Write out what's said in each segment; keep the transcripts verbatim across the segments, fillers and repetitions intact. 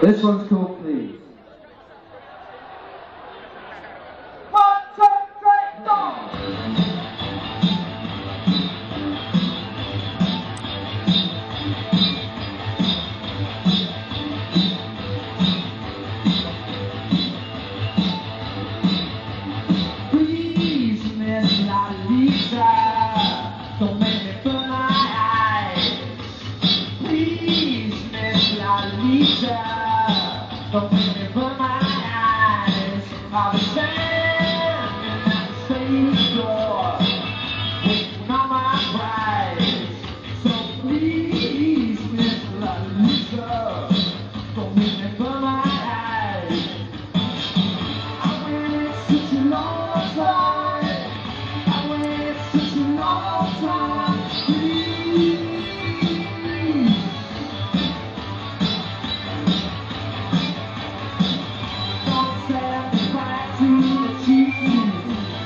This one's called Please. One, two, three, go! Please, Miss Lalisa, don't make me burn my eyes. Please, Miss Lalisa, don't make me burn my eyes. I'll be standing at the stage door, waiting on my prize. So please, Miss Lalisa, don't make me burn my eyes. I waited such a long time. I waited such a long time. Please. Don't send me back to the cheese.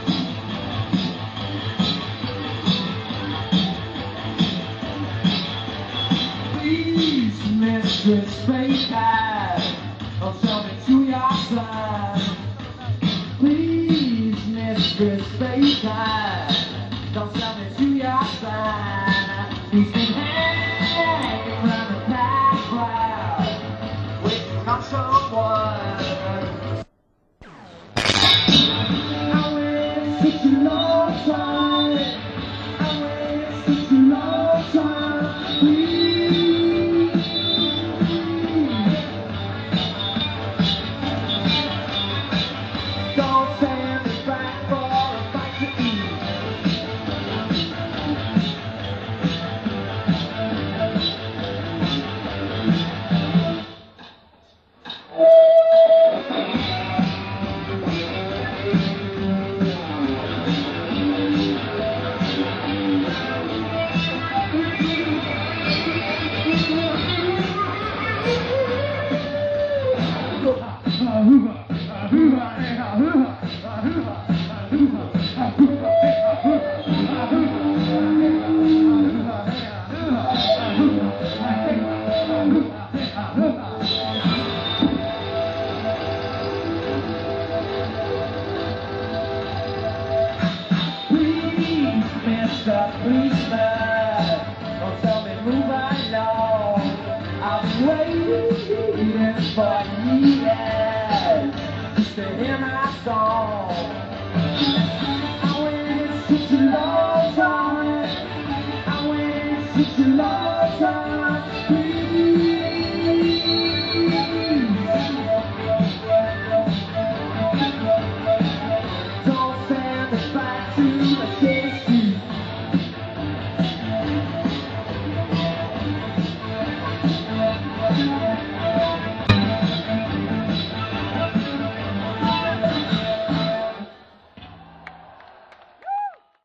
Please, Mistress Baker, don't sell me to your son. Please, Mistress Baker, don't sell me to your son. He's been hanging around the past cloud, waiting on someone.